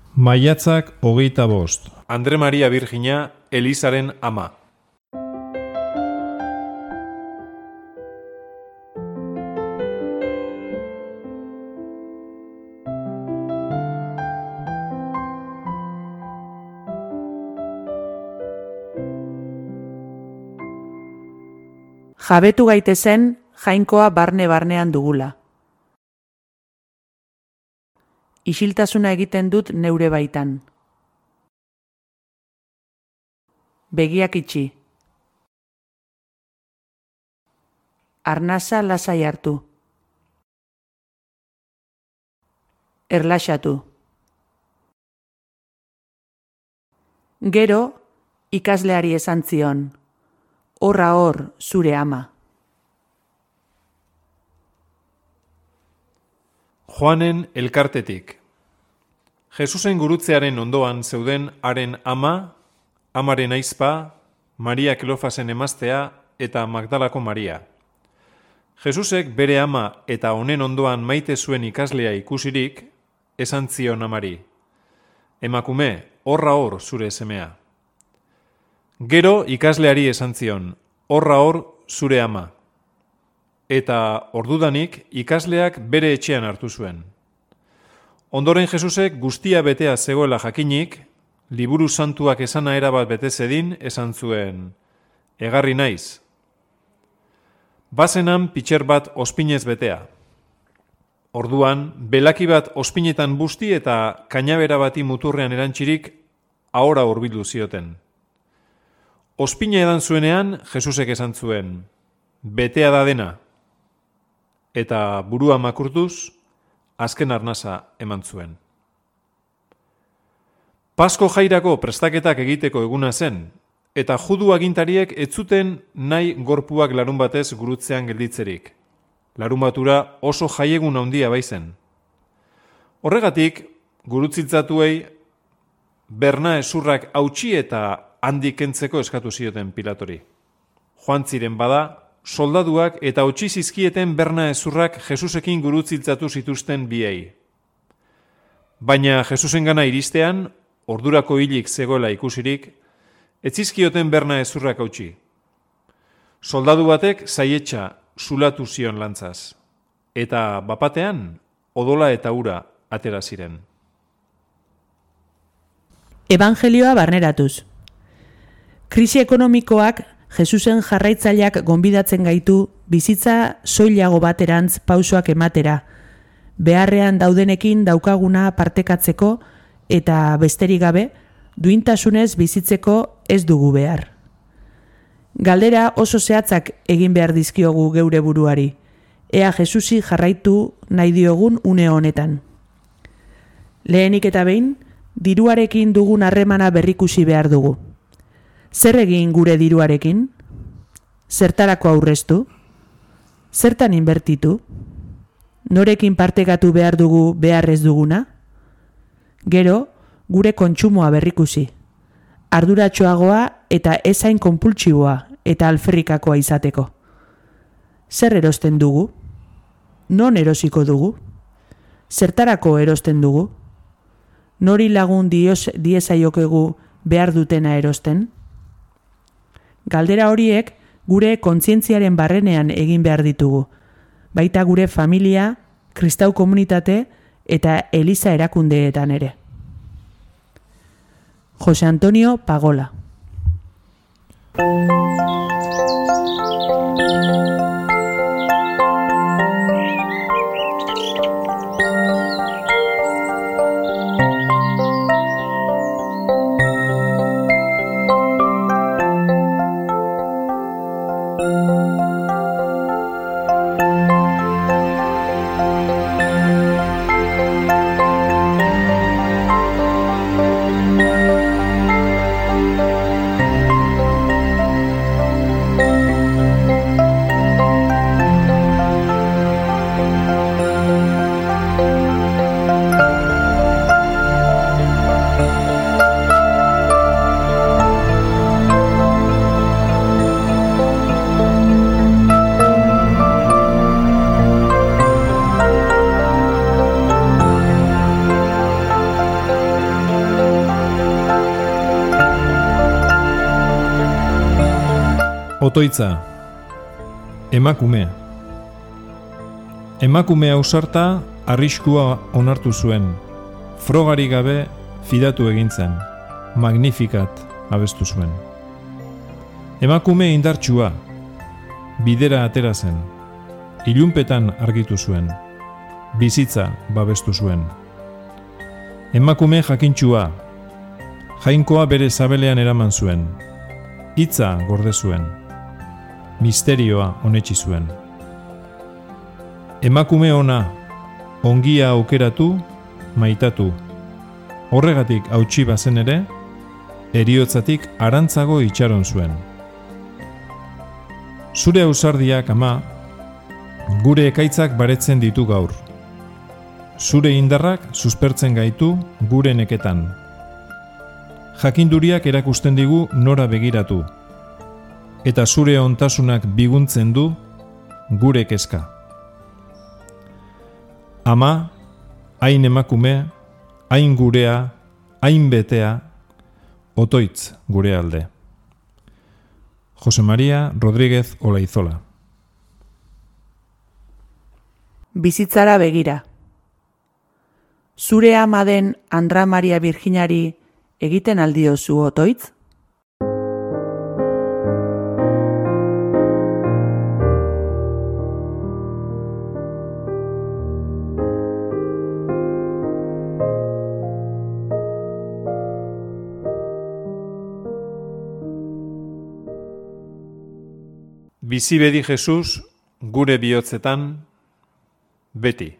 Maiatzak 25. Andre Maria Birjina, Elizaren ama. Jabetu gaitezen jainkoa barne-barnean dugula. Isiltasuna egiten dut neure baitan. Begiak itxi. Arnasa lasai hartu. Erlaxatu. Gero, ikasleari esan zion, horra hor zure ama. Joanen elkartetik. Jesusen gurutzearen ondoan zeuden haren ama, amaren aizpa, Maria Kleofasen emaztea eta Magdalako Maria. Jesusek bere ama eta honen ondoan maite zuen ikaslea ikusirik, esan zion amari, emakume, horra hor zure semea. Gero ikasleari esan zion, horra hor zure ama. Eta ordudanik ikasleak bere etxean hartu zuen. Ondoren Jesusek guztia betea zegoela jakinik, liburu santuak esana erabat bete zedin, esan zuen, egarri naiz. Bazenan pitxer bat ospinez betea. Orduan, belaki bat ospinetan busti eta kainabera bati muturrean erantxirik ahora hurbildu zioten. Ospina edan zuenean, Jesusek esan zuen, betea da dena. Eta burua makurtuz, azken arnasa eman zuen. Pasko jairako prestaketak egiteko eguna zen, eta judu agintariek ez zuten nahi gorpuak larun batez gurutzean gelditzerik. Larun batura oso jaiegun handia baizen. Horregatik, gurutziltzatuei berna ezurrak hautsi eta handik kentzeko eskatu zioten Pilatori. Joan ziren bada, soldaduak eta hautsi zizkieten berna ezurrak Jesusekin gurutziltzatu zituzten biei. Baina Jesusengana iristean, ordurako hilik zegoela ikusirik, ez zizkioten berna ezurrak hautsi. Soldadu batek saietxa zulatu zion lantzaz, eta bapatean odola eta ura atera ziren. Evangelioa barneratuz. Krisi ekonomikoak Jesusen jarraitzaileak gonbidatzen gaitu bizitza soilago baterantz pausoak ematera, beharrean daudenekin daukaguna partekatzeko eta besterik gabe, duintasunez bizitzeko ez dugu behar. Galdera oso zehatzak egin behar dizkiogu geure buruari, ea Jesusi jarraitu nahi diogun une honetan. Lehenik eta behin, diruarekin dugun harremana berrikusi behar dugu. Zer egin gure diruarekin? Zertarako aurreztu? Zertan inbertitu? Norekin partekatu behar dugu beharrez duguna? Gero, gure kontsumoa berrikusi. Arduratsuagoa eta ezain konpultsiboa eta alferrikakoa izateko. Zer erosten dugu? Non erosiko dugu? Zertarako erosten dugu? Nori lagun diezaiokegu behar dutena erosten? Galdera horiek gure kontzientziaren barrenean egin behar ditugu, baita gure familia, kristau komunitate eta eliza erakundeetan ere. Jose Antonio Pagola. Otoitza. Emakume. Emakume ausarta arriskua onartu zuen. Frogarik gabe fidatu egin zen. Magnificat abestu zuen. Emakume indartsua. Bidera atera zen. Ilunpetan argitu zuen. Bizitza babestu zuen. Emakume jakintsua. Jainkoa bere sabelean eraman zuen. Hitza gorde zuen. Misterioa onetsi zuen. Emakume ona. Ongia aukeratu, maitatu. Horregatik hautsi bazen ere, heriotzatik arantzago itxaron zuen. Zure ausardiak, ama, gure ekaitzak baretzen ditu gaur. Zure indarrak suspertzen gaitu gure neketan. Jakinduriak erakusten digu nora begiratu. Eta zure ontasunak biguntzen du gure kezka. Ama, hain emakume, hain gurea, hain betea, otoitz gure alde. Jose Maria Rodríguez Olaizola. Bizitzara begira. Zure ama den Andra Maria Virginari egiten aldiozu otoitz? Bizi bedi Jesus, gure bihotzetan, beti.